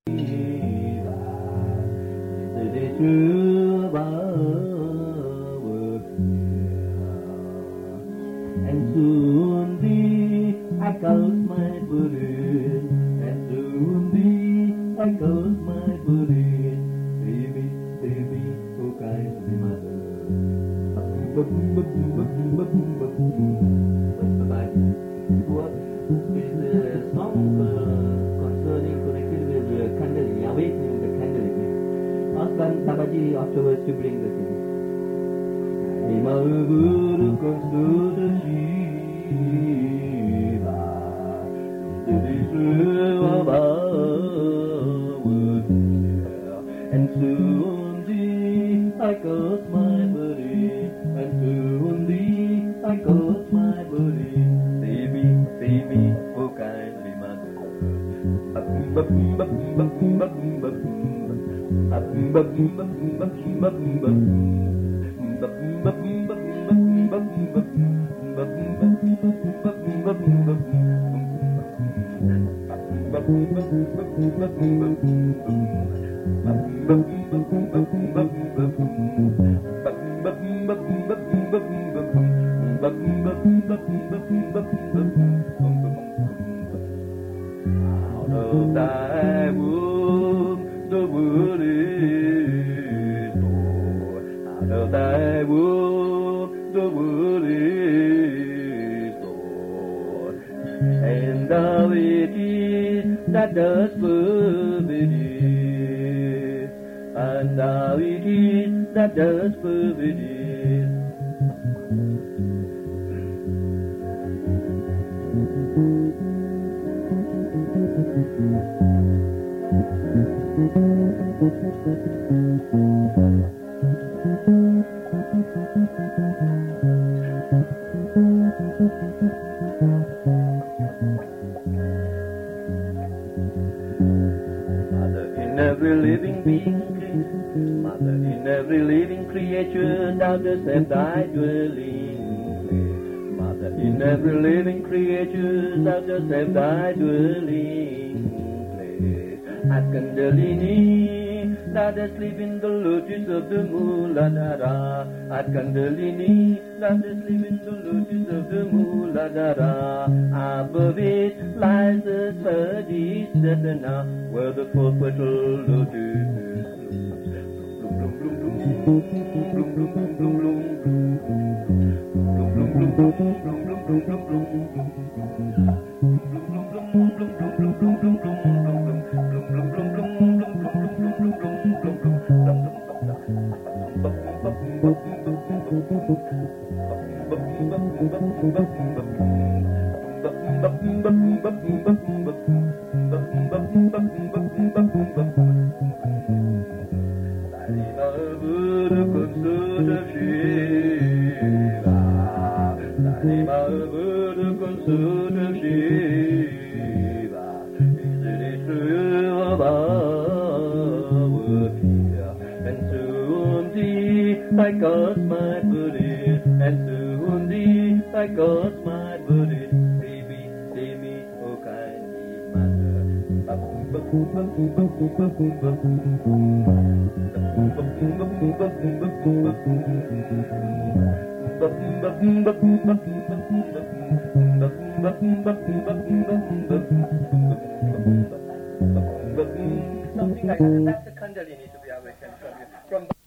And soon thee echoes my burden, and soon thee echoes my burden. Baby, baby, oh kindly mother. Bye-bye. What is the song concerning connected with candling, awakening the candling? Ask Babaji afterwards to bring the thing. Mahaburu Konsuda Shiva and soon thee I got my body, and soon thee I got my body. Baby, baby, oh kindly mother. Out of thy womb the world is born. Out of thy womb the world is born. And thou it is that does forbid it. And thou it is that does forbid it. Mother in every living being, Mother in every living creature, thou dost have thy dwelling place. Mother in every living creature, thou dost have thy dwelling place. At Kundalini, thou dost live in the lotus of the Mooladhara. At Kundalini, thou dost live in the lotus of the Mooladhara. Above it lies the Svadhisthana, where the fourth petal lotus I got my booty, and soon thee I got my booty. Baby, baby, oh kindly mother. Something like that. That's the Kundalini to be awakened from you.